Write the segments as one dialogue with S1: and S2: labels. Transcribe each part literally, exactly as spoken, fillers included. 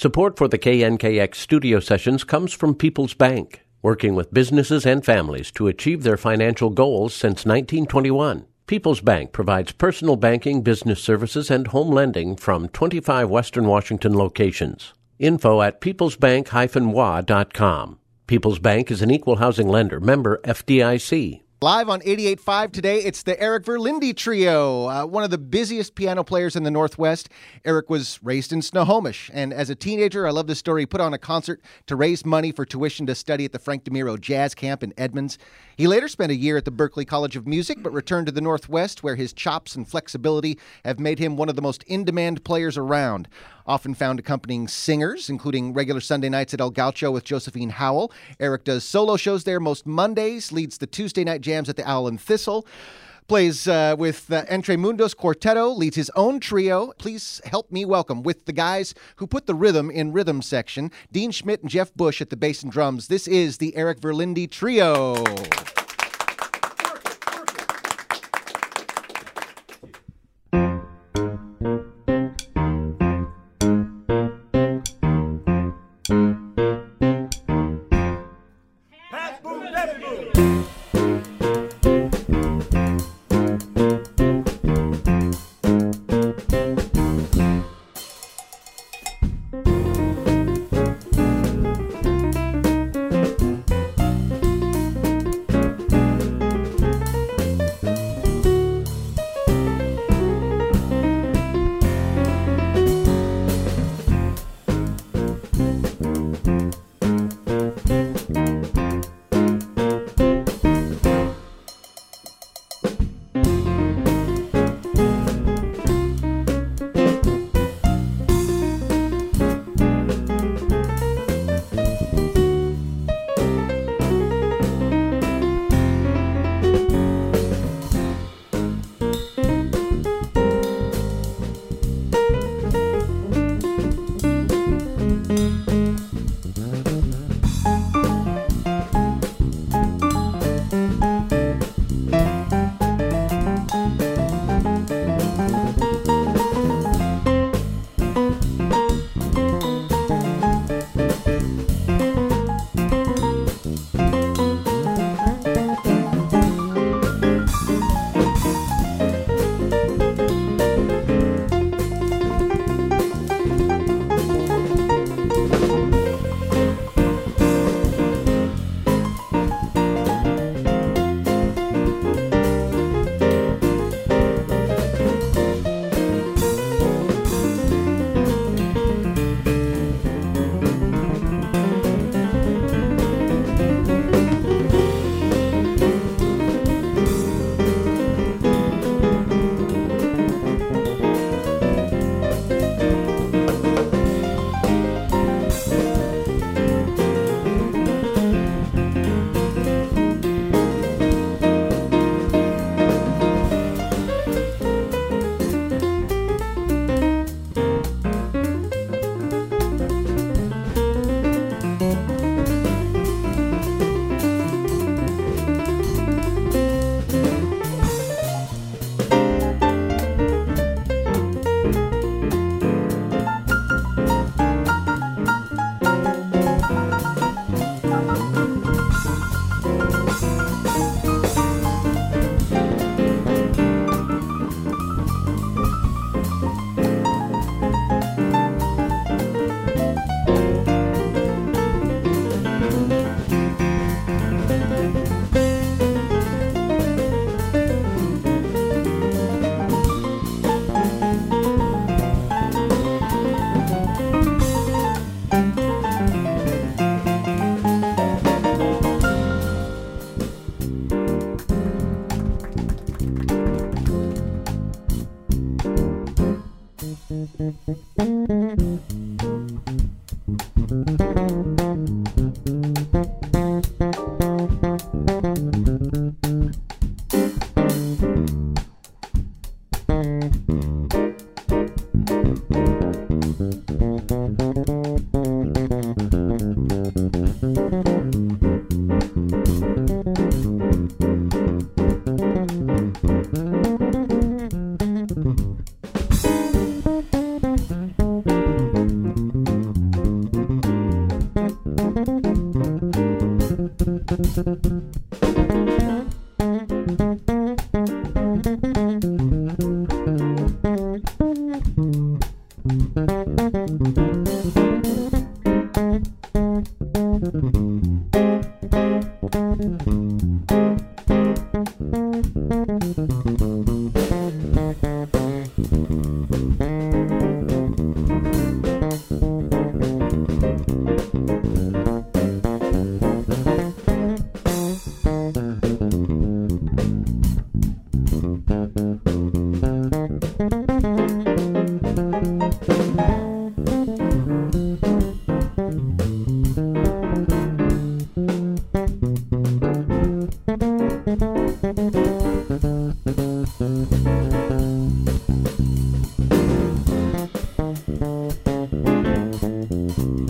S1: Support for the K N K X studio sessions comes from People's Bank, working with businesses and families to achieve their financial goals since nineteen twenty-one. People's Bank provides personal banking, business services, and home lending from twenty-five Western Washington locations. Info at peoples bank dash w a dot com. People's Bank is an equal housing lender, member F D I C.
S2: Live on eighty-eight point five today, it's the Eric Verlinde Trio, uh, one of the busiest piano players in the Northwest. Eric was raised in Snohomish, and as a teenager, I love this story, he put on a concert to raise money for tuition to study at the Frank DeMiro Jazz Camp in Edmonds. He later spent a year at the Berklee College of Music, but returned to the Northwest, where his chops and flexibility have made him one of the most in-demand players around. Often found accompanying singers, including regular Sunday nights at El Gaucho with Josephine Howell. Eric does solo shows there most Mondays, leads the Tuesday night jams at the Owl and Thistle, plays uh, with uh, Entre Mundos Quartetto, leads his own trio. Please help me welcome, with the guys who put the rhythm in rhythm section, Dean Schmidt and Jeff Bush at the bass and drums. This is the Eric Verlinde Trio.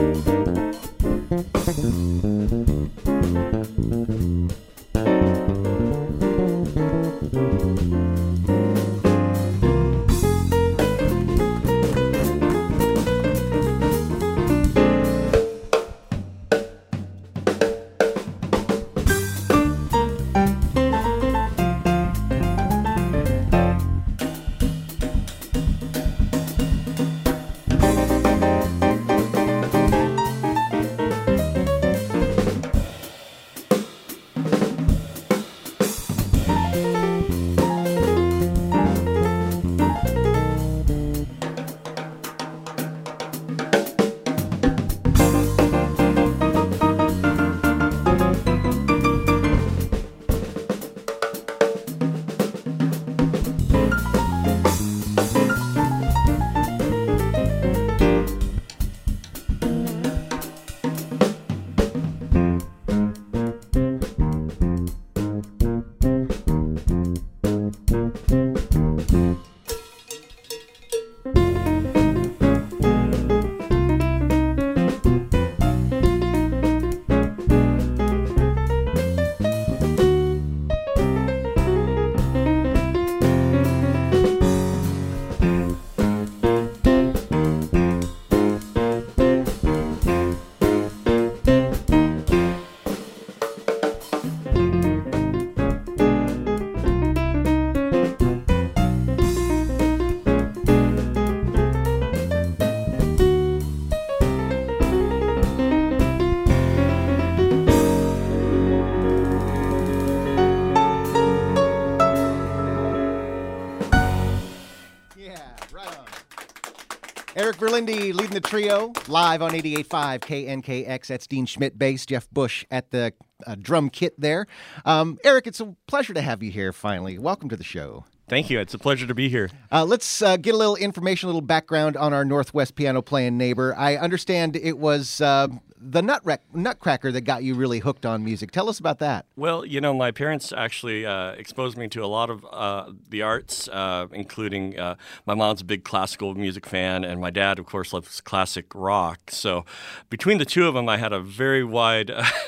S2: Eric Verlinde leading the trio live on eighty-eight point five K N K X. That's Dean Schmidt bass, Jeff Bush at the uh, drum kit there. Um, Eric, it's a pleasure to have you here finally. Welcome to the show.
S3: Thank you. It's a pleasure to be here.
S2: Uh, let's uh, get a little information, a little background on our Northwest piano playing neighbor. I understand it was uh, the Nutrec- Nutcracker that got you really hooked on music. Tell us about that.
S3: Well, you know, my parents actually uh, exposed me to a lot of uh, the arts, uh, including uh, my mom's a big classical music fan, and my dad, of course, loves classic rock. So between the two of them, I had a very wide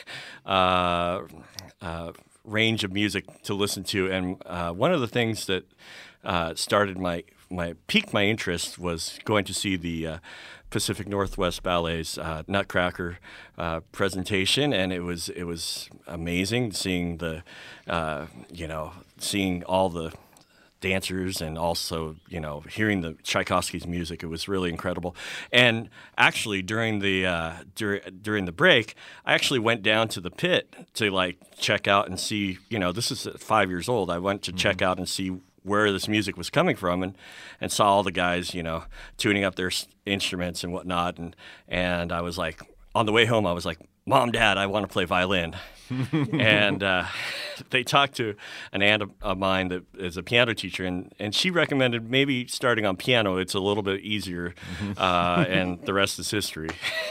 S3: uh, uh, range of music to listen to, and uh, one of the things that uh, started my my piqued my interest was going to see the uh, Pacific Northwest Ballet's uh, Nutcracker uh, presentation, and it was it was amazing seeing the uh, you know seeing all the dancers and also, you know, hearing the Tchaikovsky's music. It was really incredible. And actually, during the uh, dur- during the break, I actually went down to the pit to like check out and see. You know, this is five years old. I went to mm-hmm. check out and see where this music was coming from, and, and saw all the guys, you know, tuning up their s- instruments and whatnot. And and I was like, on the way home, I was like, Mom, Dad, I want to play violin. and uh, they talked to an aunt of, of mine that is a piano teacher, and, and she recommended maybe starting on piano. It's a little bit easier, uh, and the rest is history.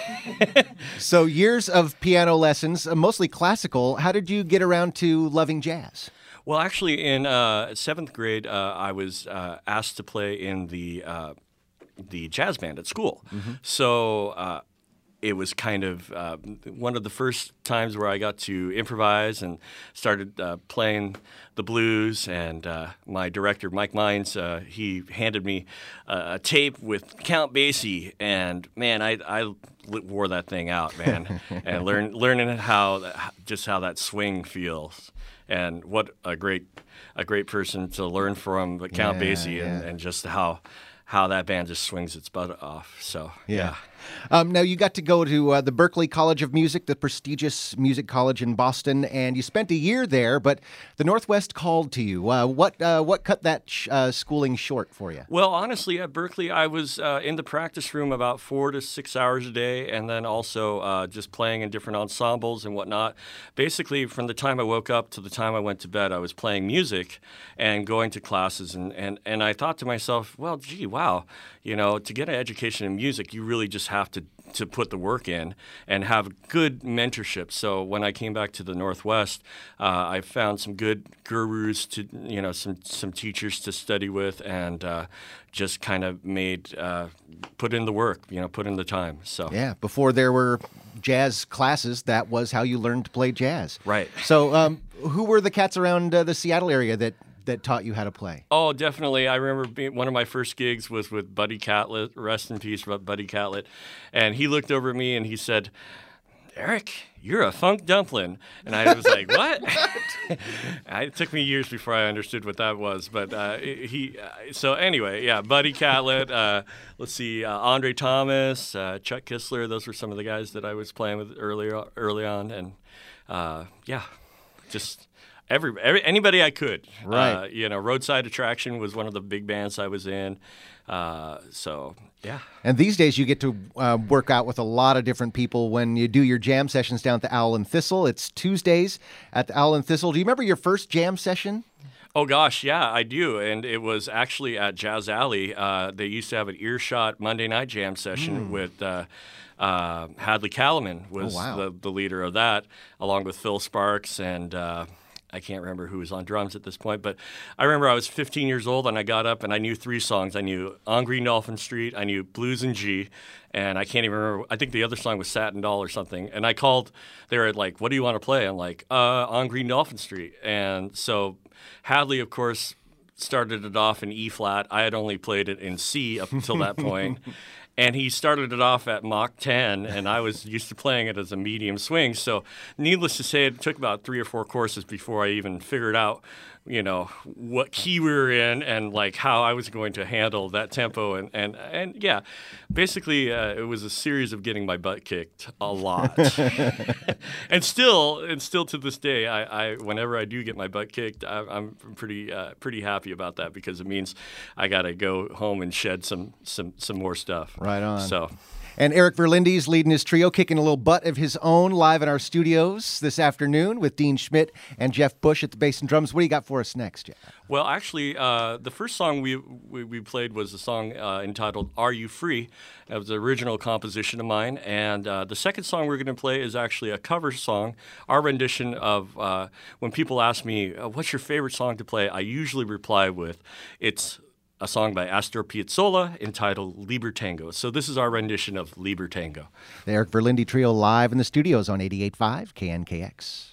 S2: So years of piano lessons, uh, mostly classical. How did you get around to loving jazz?
S3: Well, actually, in uh, seventh grade, uh, I was uh, asked to play in the uh, the jazz band at school. Mm-hmm. So uh, it was kind of uh, one of the first times where I got to improvise and started uh, playing the blues. And uh, my director, Mike Mines, uh, he handed me uh, a tape with Count Basie, and man, I, I wore that thing out, man, and learn, learning how just how that swing feels. And what a great a great person to learn from, Count yeah, Basie, yeah. And, and just how how that band just swings its butt off. So
S2: yeah.
S3: yeah.
S2: Um, now, you got to go to uh, the Berklee College of Music, the prestigious music college in Boston, and you spent a year there, but the Northwest called to you. Uh, what uh, what cut that sh- uh, schooling short for you?
S3: Well, honestly, at Berklee, I was uh, in the practice room about four to six hours a day, and then also uh, just playing in different ensembles and whatnot. Basically, from the time I woke up to the time I went to bed, I was playing music and going to classes, and, and, and I thought to myself, well, gee, wow, you know, to get an education in music, you really just have to to put the work in and have good mentorship. So when I came back to the Northwest, uh, I found some good gurus to, you know, some some teachers to study with, and uh, just kind of made uh, put in the work, you know, put in the time. So
S2: yeah, before there were jazz classes, that was how you learned to play jazz.
S3: Right.
S2: So um, who were the cats around uh, the Seattle area that that taught you how to play?
S3: Oh, definitely. I remember being, one of my first gigs was with Buddy Catlett, rest in peace, Buddy Catlett. And he looked over at me and he said, "Eric, you're a funk dumpling." And I was like, what? It took me years before I understood what that was. But uh, he, uh, so anyway, yeah, Buddy Catlett, uh, let's see, uh, Andre Thomas, uh, Chuck Kissler, those were some of the guys that I was playing with earlier, early on. And uh, yeah, just... Every, every anybody I could,
S2: right?
S3: Uh, you know, Roadside Attraction was one of the big bands I was in. Uh, so yeah.
S2: And these days, you get to uh, work out with a lot of different people when you do your jam sessions down at the Owl and Thistle. It's Tuesdays at the Owl and Thistle. Do you remember your first jam session?
S3: Oh, gosh, yeah, I do. And it was actually at Jazz Alley. Uh, they used to have an Earshot Monday night jam session mm. with uh, uh, Hadley Calaman was
S2: oh, wow.
S3: the, the leader of that, along with Phil Sparks and uh, I can't remember who was on drums at this point. But I remember I was fifteen years old and I got up and I knew three songs. I knew On Green Dolphin Street, I knew Blues in G, and I can't even remember. I think the other song was Satin Doll or something. And I called, they were like, "What do you want to play?" I'm like, uh, On Green Dolphin Street. And so Hadley, of course, started it off in E flat. I had only played it in C up until that point. And he started it off at Mach ten, and I was used to playing it as a medium swing. So needless to say, it took about three or four courses before I even figured out, you know, what key we were in and, like, how I was going to handle that tempo. And, and, and yeah, basically uh, it was a series of getting my butt kicked a lot. and still, and still to this day, I, I whenever I do get my butt kicked, I, I'm pretty uh, pretty happy about that because it means I got to go home and shed some, some, some more stuff.
S2: Right on.
S3: So.
S2: And Eric Verlindy's leading his trio, kicking a little butt of his own live in our studios this afternoon with Dean Schmidt and Jeff Bush at the bass and drums. What do you got for us next, Jeff?
S3: Well, actually, uh, the first song we, we, we played was a song uh, entitled Are You Free? That was the original composition of mine. And uh, the second song we're going to play is actually a cover song, our rendition of uh, when people ask me, what's your favorite song to play? I usually reply with, it's a song by Astor Piazzolla entitled Libertango. So this is our rendition of Libertango.
S2: The Eric Verlindy Trio live in the studios on eighty-eight point five K N K X.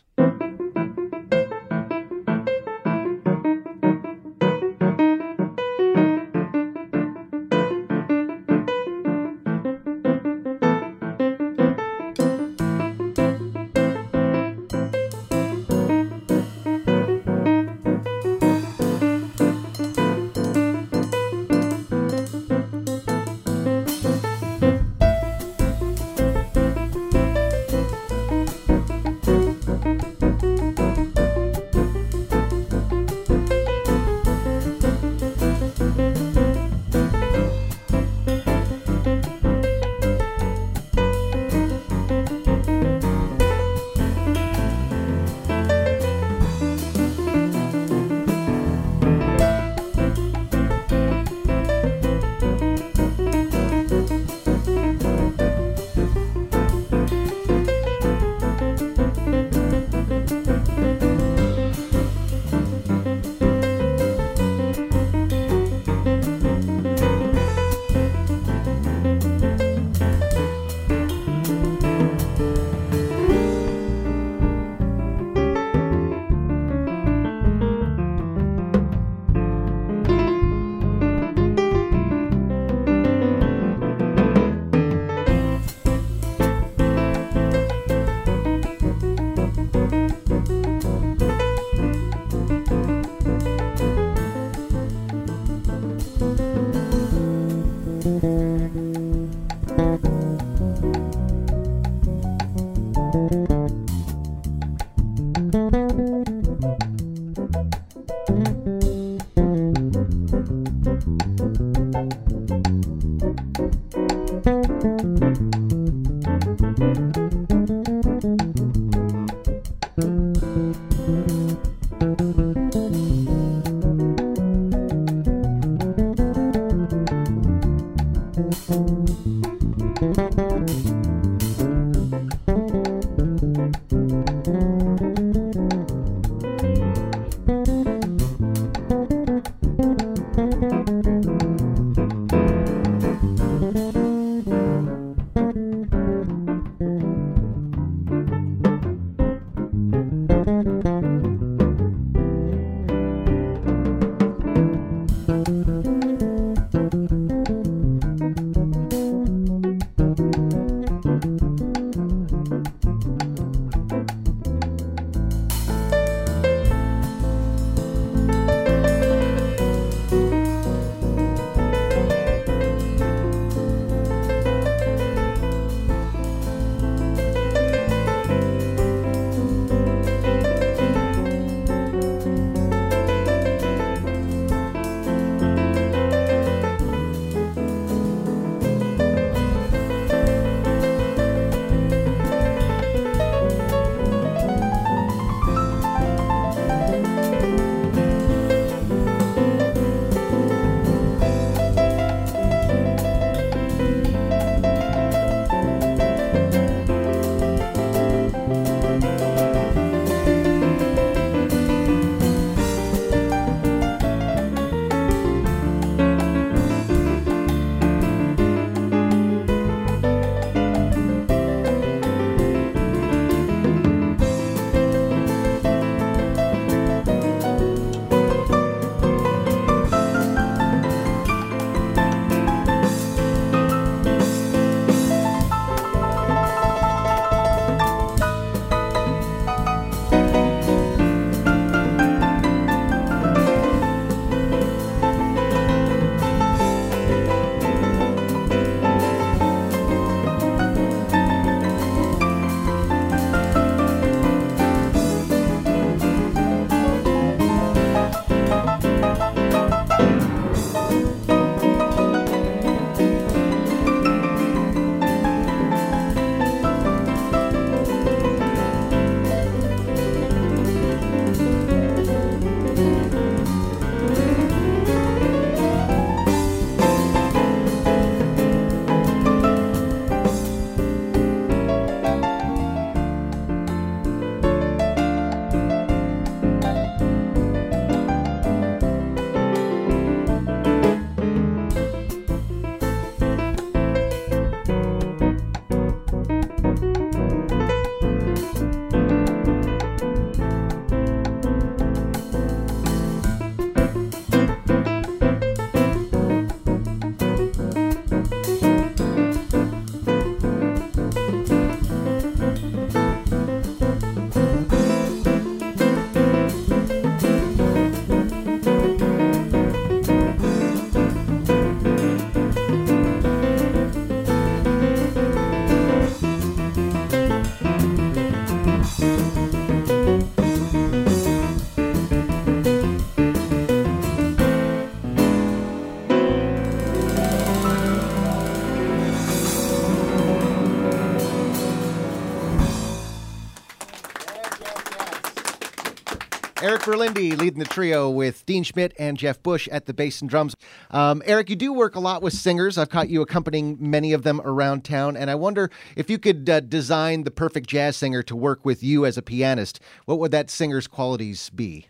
S2: Eric Verlinde leading the trio with Dean Schmidt and Jeff Bush at the bass and drums. Um, Eric, you do work a lot with singers. I've caught you accompanying many of them around town, and I wonder if you could uh, design the perfect jazz singer to work with you as a pianist. What would that singer's qualities be?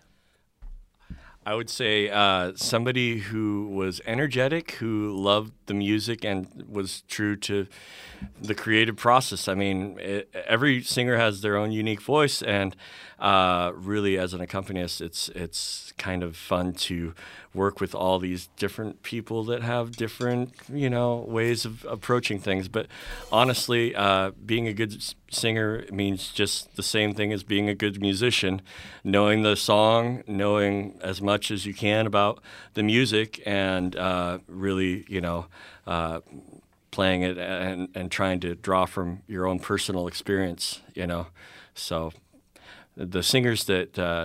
S3: I would say uh, somebody who was energetic, who loved the music and was true to the creative process. I mean, it, every singer has their own unique voice, and uh, really, as an accompanist, it's it's kind of fun to work with all these different people that have different, you know, ways of approaching things. But honestly, uh, being a good singer means just the same thing as being a good musician, knowing the song, knowing as much as you can about the music, and uh, really, you know, uh, playing it and, and trying to draw from your own personal experience, you know. So the singers that uh,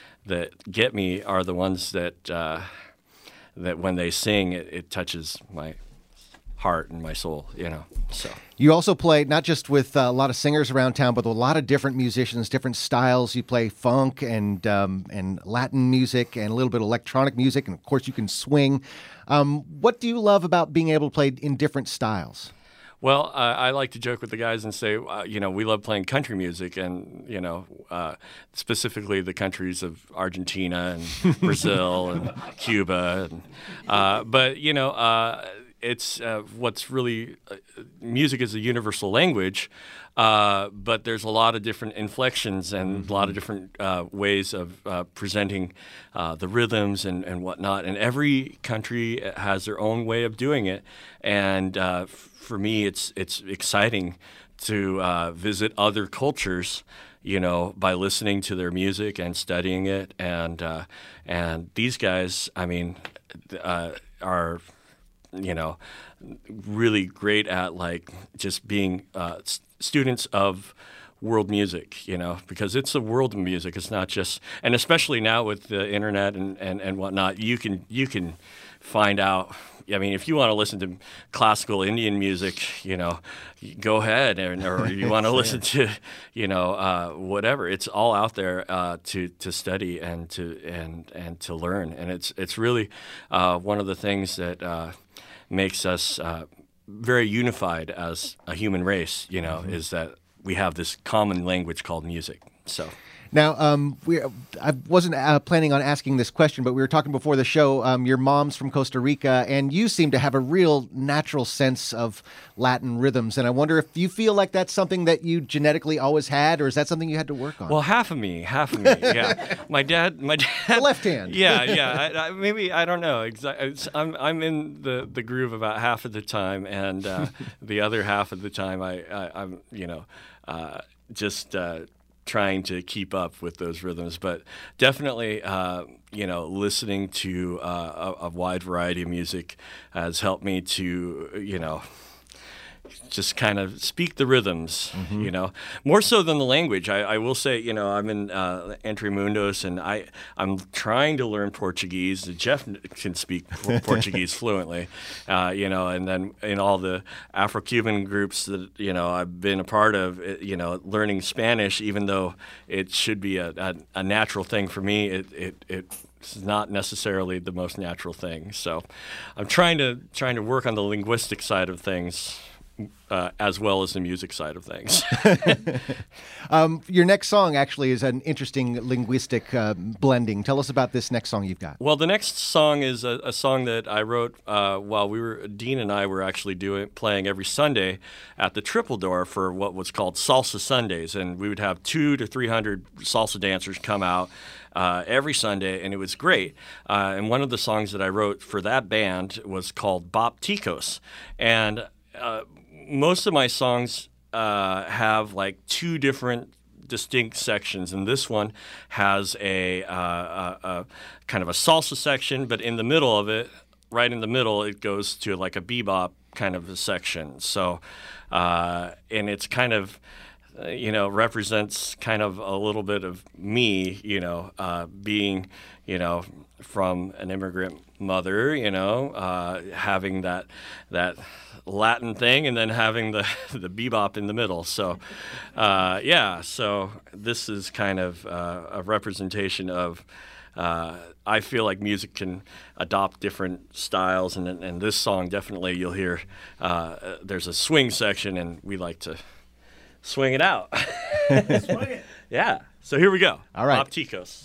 S3: that get me are the ones that uh, that when they sing, it, it touches my heart and my soul, you know. So
S2: you also play not just with uh, a lot of singers around town, but with a lot of different musicians, different styles. You play funk and um, and Latin music and a little bit of electronic music, and of course you can swing. Um, what do you love about being able to play in different styles?
S3: Well, uh, I like to joke with the guys and say, uh, you know, we love playing country music, and, you know, uh, specifically the countries of Argentina and Brazil and Cuba. And, uh, but, you know, uh, it's uh, what's really uh, music is a universal language, uh, but there's a lot of different inflections and mm-hmm. a lot of different uh, ways of uh, presenting uh, the rhythms and, and whatnot. And every country has their own way of doing it. And uh, for me, it's it's exciting to uh, visit other cultures, you know, by listening to their music and studying it. And uh, and these guys, I mean, uh, are, you know, really great at like just being uh, s- students of world music, you know, because it's a world of music. It's not just, and especially now with the internet and, and, and whatnot, you can you can find out. I mean, if you want to listen to classical Indian music, you know, go ahead, and, or you want to listen to, you know, uh, whatever. It's all out there uh, to to study and to and and to learn, and it's it's really uh, one of the things that uh, makes us uh, very unified as a human race. You know, mm-hmm. is that we have this common language called music. So.
S2: Now, um, we, I wasn't uh, planning on asking this question, but we were talking before the show. Um, your mom's from Costa Rica, and you seem to have a real natural sense of Latin rhythms. And I wonder if you feel like that's something that you genetically always had, or is that something you had to work on?
S3: Well, half of me, half of me, yeah. my dad, my dad,
S2: the left hand.
S3: Yeah, yeah. I, I, maybe I don't know. Exactly. I'm I'm in the, the groove about half of the time, and uh, the other half of the time, I, I I'm you know, uh, just. Uh, trying to keep up with those rhythms, but definitely, uh, you know, listening to uh, a, a wide variety of music has helped me to, you know, just kind of speak the rhythms, mm-hmm. you know, more so than the language. I, I will say, you know, I'm in uh, Entre Mundos, and I, I'm trying to learn Portuguese. Jeff can speak Portuguese fluently, uh, you know, and then in all the Afro-Cuban groups that, you know, I've been a part of, you know, learning Spanish, even though it should be a, a, a natural thing for me, it, it, it it's not necessarily the most natural thing. So I'm trying to trying to work on the linguistic side of things. Uh, as well as the music side of things.
S2: um, your next song actually is an interesting linguistic uh, blending. Tell us about this next song you've got.
S3: Well, the next song is a, a song that I wrote uh, while we were, Dean and I were actually doing playing every Sunday at the Triple Door for what was called Salsa Sundays, and we would have two to three hundred salsa dancers come out uh, every Sunday, and it was great. Uh, and one of the songs that I wrote for that band was called Bop Ticos, and uh, most of my songs uh, have like two different distinct sections, and this one has a, uh, a, a kind of a salsa section, but in the middle of it, right in the middle, it goes to like a bebop kind of a section. So, uh, and it's kind of uh, you know, represents kind of a little bit of me, you know, uh, being, you know, from an immigrant mother, you know, uh, having that that Latin thing, and then having the the bebop in the middle. So, uh, yeah. So this is kind of uh, a representation of. Uh, I feel like music can adopt different styles, and and this song definitely you'll hear. Uh, there's a swing section, and we like to swing it out. Swing it. Yeah. So here we go.
S2: All right.
S3: Bob Ticos.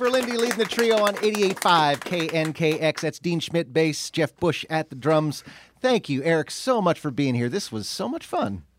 S2: Verlinde leading the trio on eighty-eight point five K N K X. That's Dean Schmidt bass, Jeff Bush at the drums. Thank you, Eric, so much for being here. This was so much fun.